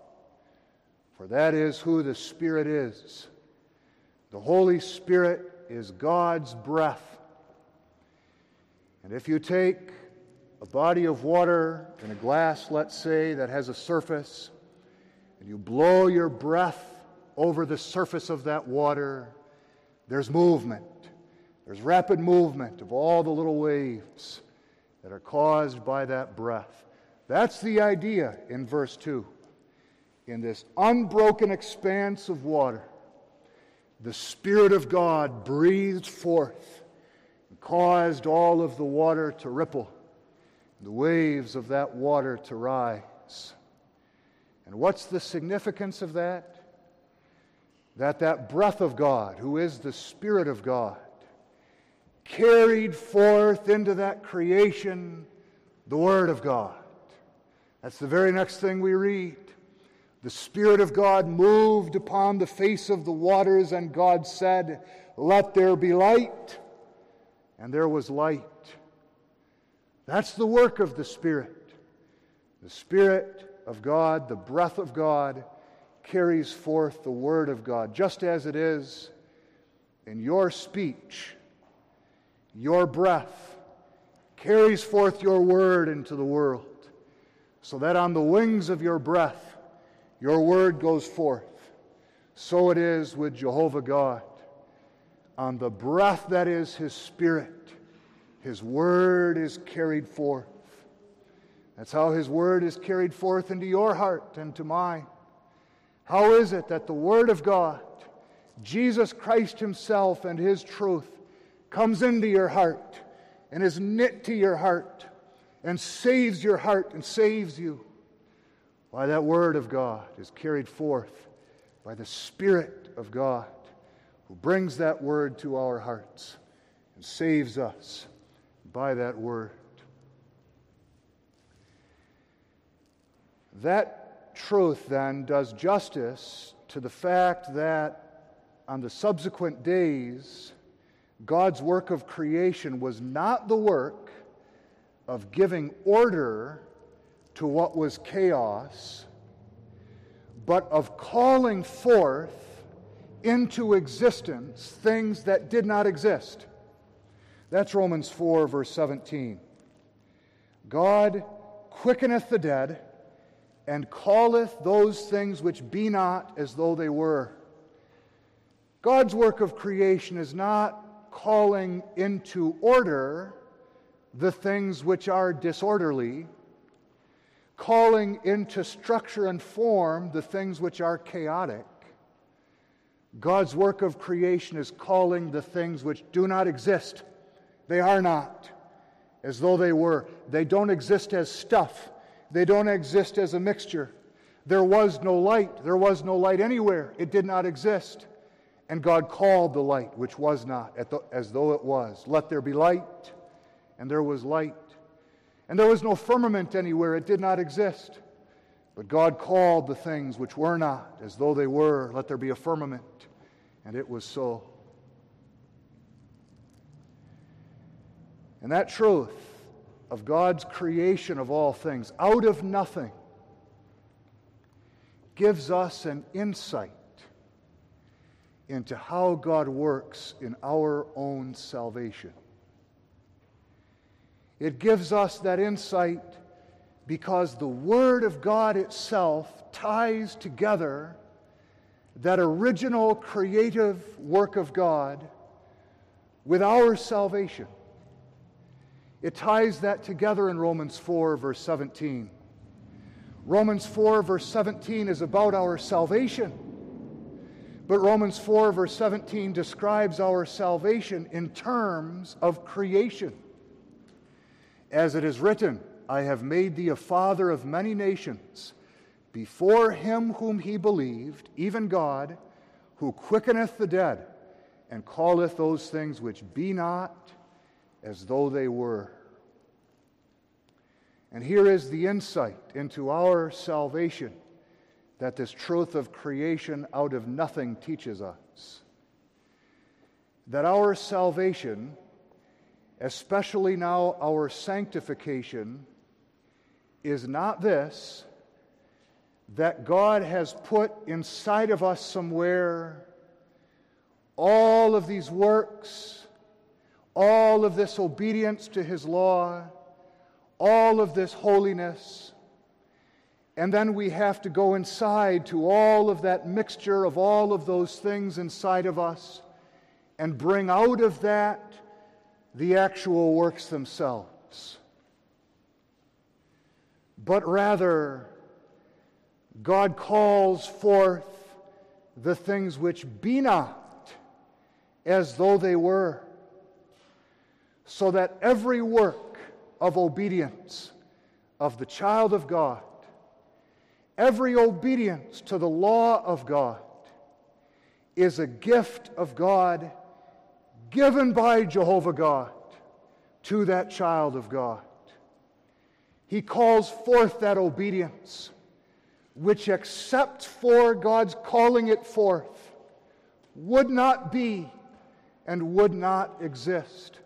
for that is who the Spirit is. The Holy Spirit is God's breath. And if you take a body of water in a glass, let's say, that has a surface, and you blow your breath over the surface of that water, there's movement. There's rapid movement of all the little waves that are caused by that breath. That's the idea in verse 2. In this unbroken expanse of water, the Spirit of God breathed forth and caused all of the water to ripple, the waves of that water to rise. And what's the significance of that? That breath of God, who is the Spirit of God, carried forth into that creation the Word of God. That's the very next thing we read. The Spirit of God moved upon the face of the waters, and God said, "Let there be light." And there was light. That's the work of the Spirit. The Spirit of God, the breath of God, carries forth the Word of God, just as it is in your speech. Your breath carries forth your Word into the world, so that on the wings of your breath, your Word goes forth. So it is with Jehovah God. On the breath that is His Spirit, His Word is carried forth. That's how His Word is carried forth into your heart and to mine. How is it that the Word of God, Jesus Christ Himself and His truth, comes into your heart and is knit to your heart and saves your heart and saves you? Why, that Word of God is carried forth by the Spirit of God, who brings that Word to our hearts and saves us by that Word. That truth then does justice to the fact that on the subsequent days, God's work of creation was not the work of giving order to what was chaos, but of calling forth into existence things that did not exist. That's Romans 4, verse 17. God quickeneth the dead, and calleth those things which be not as though they were. God's work of creation is not calling into order the things which are disorderly, calling into structure and form the things which are chaotic. God's work of creation is calling the things which do not exist. They are not as though they were. They don't exist as stuff. They don't exist as a mixture. There was no light. There was no light anywhere. It did not exist. And God called the light, which was not, as though it was. Let there be light. And there was light. And there was no firmament anywhere. It did not exist. But God called the things which were not, as though they were. Let there be a firmament. And it was so. And that truth of God's creation of all things, out of nothing, gives us an insight into how God works in our own salvation. It gives us that insight because the Word of God itself ties together that original creative work of God with our salvation. It ties that together in Romans 4, verse 17. Romans 4, verse 17 is about our salvation. But Romans 4, verse 17 describes our salvation in terms of creation. As it is written, I have made thee a father of many nations, before him whom he believed, even God, who quickeneth the dead, and calleth those things which be not as though they were. And here is the insight into our salvation that this truth of creation out of nothing teaches us. That our salvation, especially now our sanctification, is not this, that God has put inside of us somewhere all of these works, all of this obedience to His law, all of this holiness, and then we have to go inside to all of that mixture of all of those things inside of us and bring out of that the actual works themselves. But rather, God calls forth the things which be not as though they were, so that every work of obedience of the child of God, every obedience to the law of God, is a gift of God given by Jehovah God to that child of God. He calls forth that obedience, which, except for God's calling it forth, would not be and would not exist.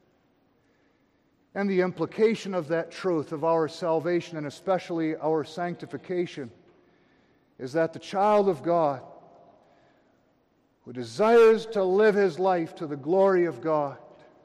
And the implication of that truth of our salvation, and especially our sanctification, is that the child of God who desires to live his life to the glory of God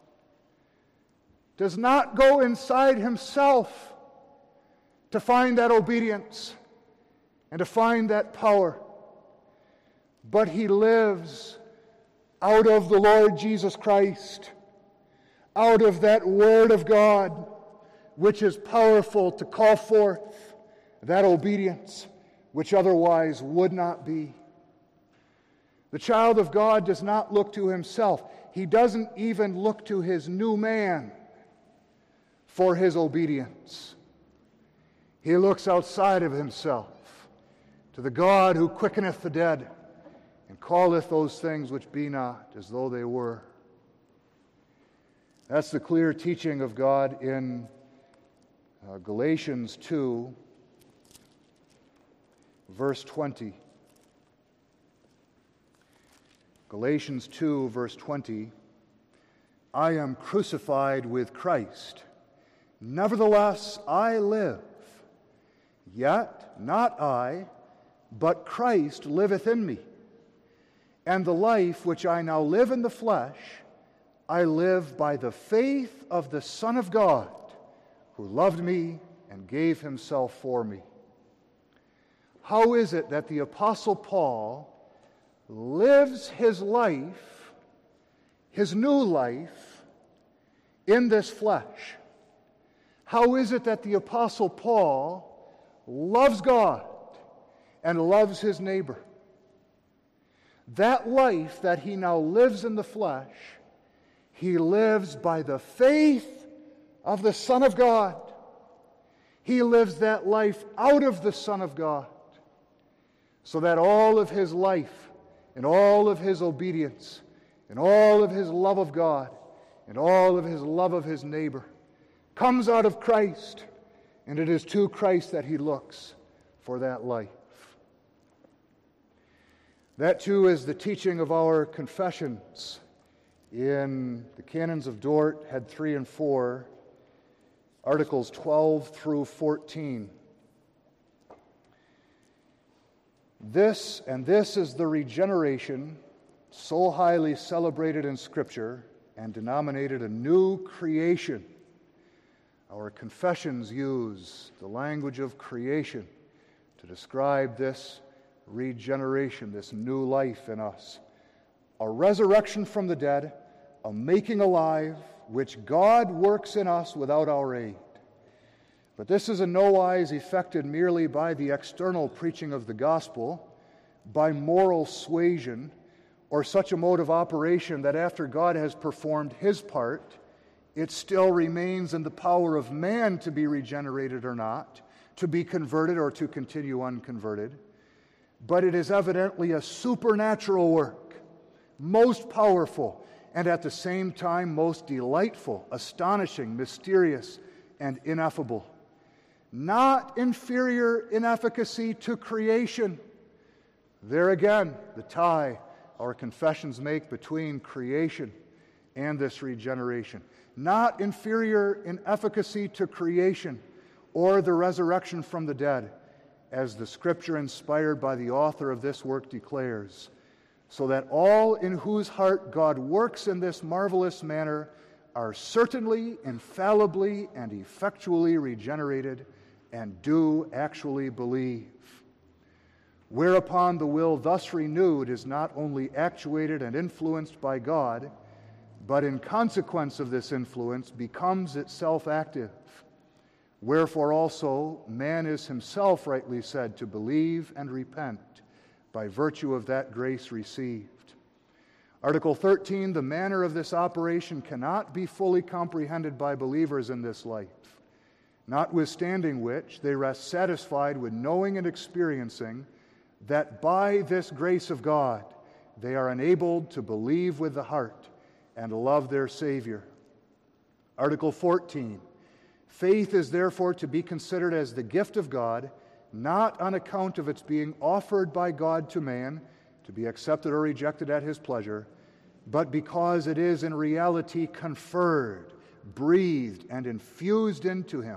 does not go inside himself to find that obedience and to find that power, but he lives out of the Lord Jesus Christ, out of that Word of God, which is powerful to call forth that obedience, which otherwise would not be. The child of God does not look to himself. He doesn't even look to his new man for his obedience. He looks outside of himself to the God who quickeneth the dead and calleth those things which be not as though they were. That's the clear teaching of God in Galatians 2, verse 20. Galatians 2, verse 20. I am crucified with Christ. Nevertheless, I live. Yet not I, but Christ liveth in me. And the life which I now live in the flesh, I live by the faith of the Son of God, who loved me and gave himself for me. How is it that the Apostle Paul lives his life, his new life, in this flesh? How is it that the Apostle Paul loves God and loves his neighbor? That life that he now lives in the flesh, he lives by the faith of the Son of God. He lives that life out of the Son of God, so that all of his life and all of his obedience and all of his love of God and all of his love of his neighbor comes out of Christ, and it is to Christ that he looks for that life. That too is the teaching of our confessions in the Canons of Dort, Head 3 and 4, Articles 12 through 14. This is the regeneration so highly celebrated in Scripture and denominated a new creation. Our confessions use the language of creation to describe this regeneration, this new life in us. A resurrection from the dead, a making alive, which God works in us without our aid. But this is in no wise effected merely by the external preaching of the gospel, by moral suasion, or such a mode of operation that after God has performed his part, it still remains in the power of man to be regenerated or not, to be converted or to continue unconverted. But it is evidently a supernatural work, most powerful, and at the same time most delightful, astonishing, mysterious, and ineffable. Not inferior in efficacy to creation. There again, the tie our confessions make between creation and this regeneration. Not inferior in efficacy to creation or the resurrection from the dead, as the Scripture inspired by the author of this work declares, so that all in whose heart God works in this marvelous manner are certainly, infallibly, and effectually regenerated and do actually believe. Whereupon the will thus renewed is not only actuated and influenced by God, but in consequence of this influence becomes itself active. Wherefore also man is himself rightly said to believe and repent by virtue of that grace received. Article 13, the manner of this operation cannot be fully comprehended by believers in this life, notwithstanding which they rest satisfied with knowing and experiencing that by this grace of God they are enabled to believe with the heart and love their Savior. Article 14, faith is therefore to be considered as the gift of God, not on account of its being offered by God to man, to be accepted or rejected at his pleasure, but because it is in reality conferred, breathed, and infused into him.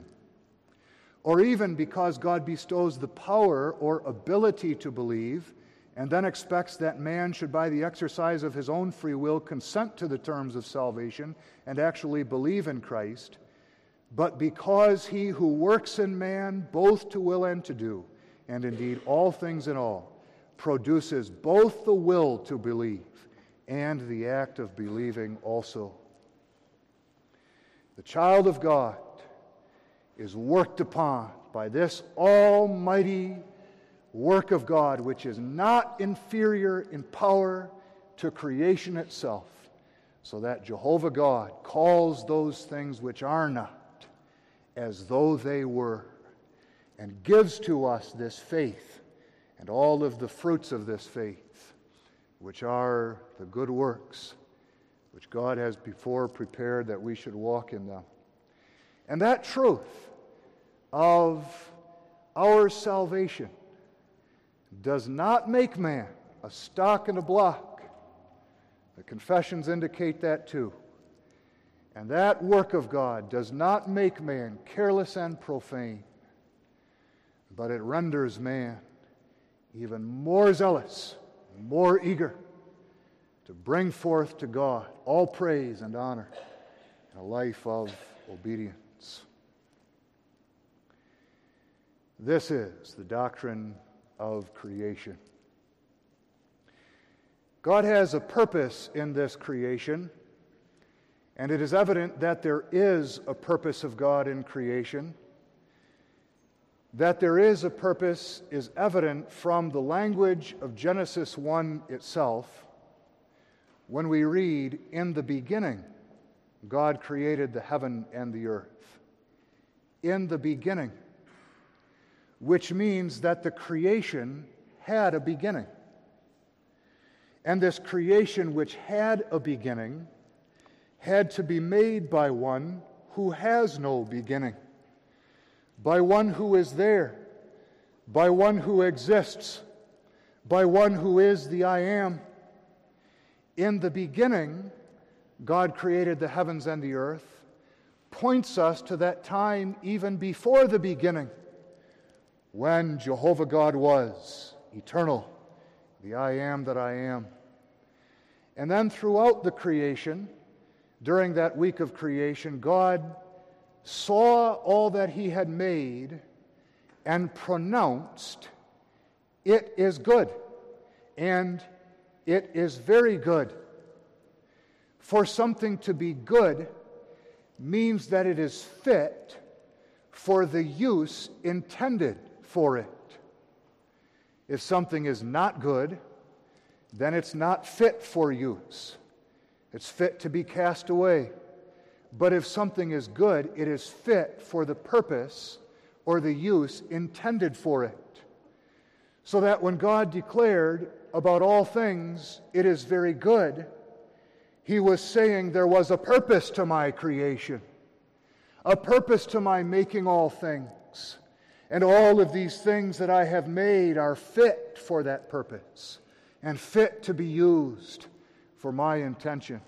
Or even because God bestows the power or ability to believe, and then expects that man should by the exercise of his own free will consent to the terms of salvation and actually believe in Christ, but because he who works in man both to will and to do, and indeed all things in all, produces both the will to believe and the act of believing also. The child of God is worked upon by this almighty work of God, which is not inferior in power to creation itself, so that Jehovah God calls those things which are not as though they were, and gives to us this faith and all of the fruits of this faith, which are the good works which God has before prepared that we should walk in them. And that truth of our salvation does not make man a stock and a block. The confessions indicate that too. And that work of God does not make man careless and profane. but it renders man even more zealous, more eager to bring forth to God all praise and honor in a life of obedience. This is the doctrine of creation. God has a purpose in this creation, and it is evident that there is a purpose of God in creation. That there is a purpose is evident from the language of Genesis 1 itself, when we read, "In the beginning, God created the heaven and the earth." In the beginning, which means that the creation had a beginning. And this creation, which had a beginning, had to be made by one who has no beginning, by one who is there, by one who exists, by one who is the I Am. In the beginning, God created the heavens and the earth, points us to that time even before the beginning, when Jehovah God was eternal, the I Am that I Am. And then throughout the creation, during that week of creation, God saw all that He had made and pronounced, "It is good," and "It is very good." For something to be good means that it is fit for the use intended for it. If something is not good, then it's not fit for use. It's fit to be cast away. But if something is good, it is fit for the purpose or the use intended for it. So that when God declared about all things, "It is very good," He was saying there was a purpose to my creation, a purpose to my making all things. And all of these things that I have made are fit for that purpose and fit to be used for my intention.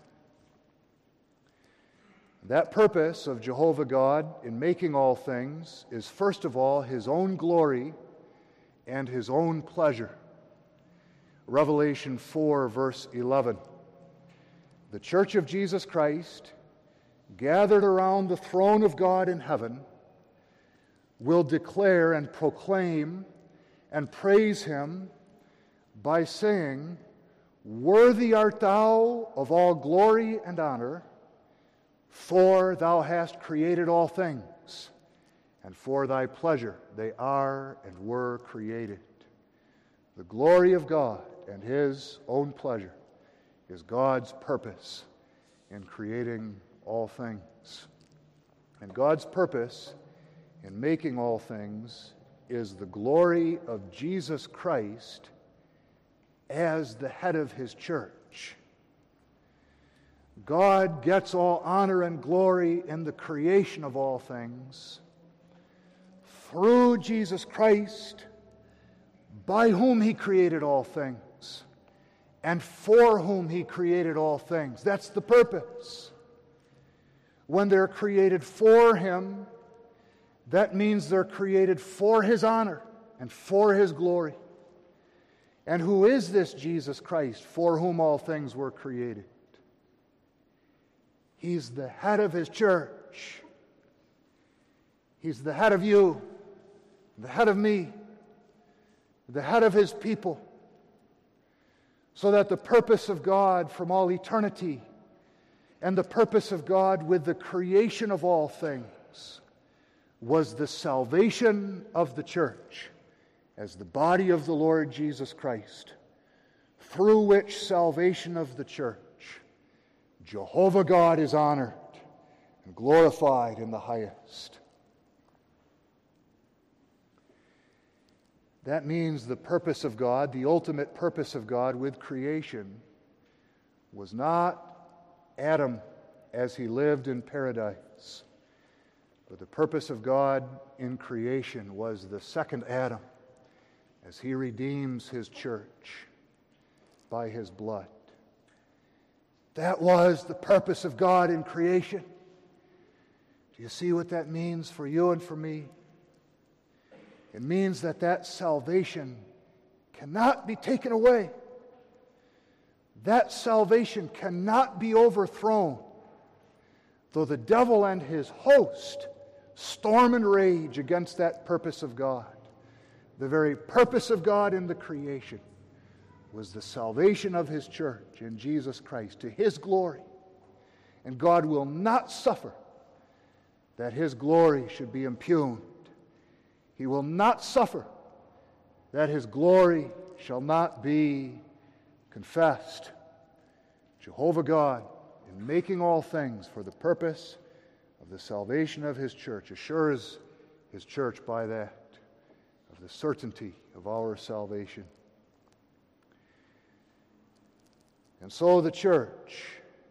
That purpose of Jehovah God in making all things is first of all His own glory and His own pleasure. Revelation 4, verse 11. The Church of Jesus Christ, gathered around the throne of God in heaven, will declare and proclaim and praise Him by saying, "Worthy art thou of all glory and honor, for thou hast created all things, and for thy pleasure they are and were created." The glory of God and His own pleasure is God's purpose in creating all things. And God's purpose in making all things is the glory of Jesus Christ as the head of His church. God gets all honor and glory in the creation of all things through Jesus Christ, by whom He created all things and for whom He created all things. That's the purpose. When they're created for Him, that means they're created for His honor and for His glory. And who is this Jesus Christ for whom all things were created? He's the head of His church. He's the head of you, the head of me, the head of His people. So that the purpose of God from all eternity and the purpose of God with the creation of all things was the salvation of the church as the body of the Lord Jesus Christ, through which salvation of the church, Jehovah God is honored and glorified in the highest. That means the purpose of God, the ultimate purpose of God with creation, was not Adam as he lived in paradise, but the purpose of God in creation was the second Adam as He redeems His church by His blood. That was the purpose of God in creation. Do you see what that means for you and for me? It means that that salvation cannot be taken away. That salvation cannot be overthrown, though the devil and his host storm and rage against that purpose of God. The very purpose of God in the creation was the salvation of His church in Jesus Christ to His glory. And God will not suffer that His glory should be impugned. He will not suffer that His glory shall not be confessed. Jehovah God, in making all things for the purpose of the salvation of His church, assures His church by that of the certainty of our salvation. And so the church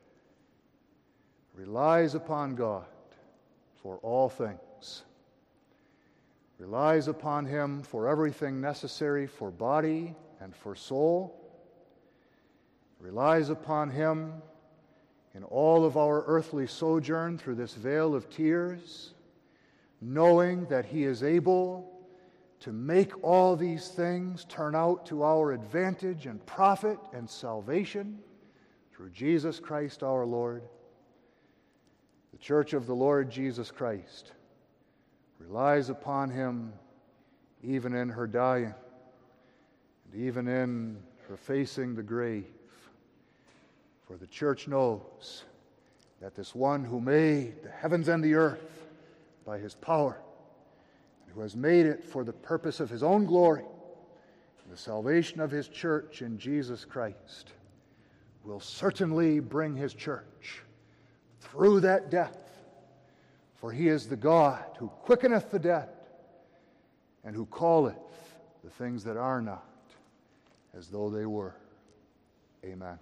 relies upon God for all things, relies upon Him for everything necessary for body and for soul, relies upon Him in all of our earthly sojourn through this vale of tears, knowing that He is able to make all these things turn out to our advantage and profit and salvation through Jesus Christ our Lord. The Church of the Lord Jesus Christ relies upon Him even in her dying and even in her facing the grave. For the church knows that this one who made the heavens and the earth by His power, and who has made it for the purpose of His own glory, and the salvation of His church in Jesus Christ, will certainly bring His church through that death. For He is the God who quickeneth the dead, and who calleth the things that are not as though they were. Amen.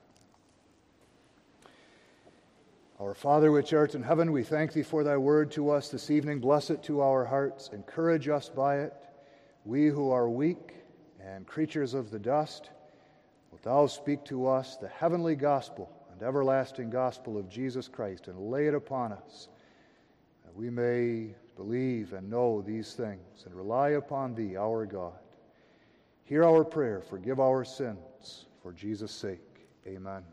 Our Father which art in heaven, we thank Thee for Thy word to us this evening. Bless it to our hearts. Encourage us by it. We who are weak and creatures of the dust, wilt Thou speak to us the heavenly gospel and everlasting gospel of Jesus Christ, and lay it upon us, that we may believe and know these things and rely upon Thee, our God. Hear our prayer. Forgive our sins. For Jesus' sake. Amen.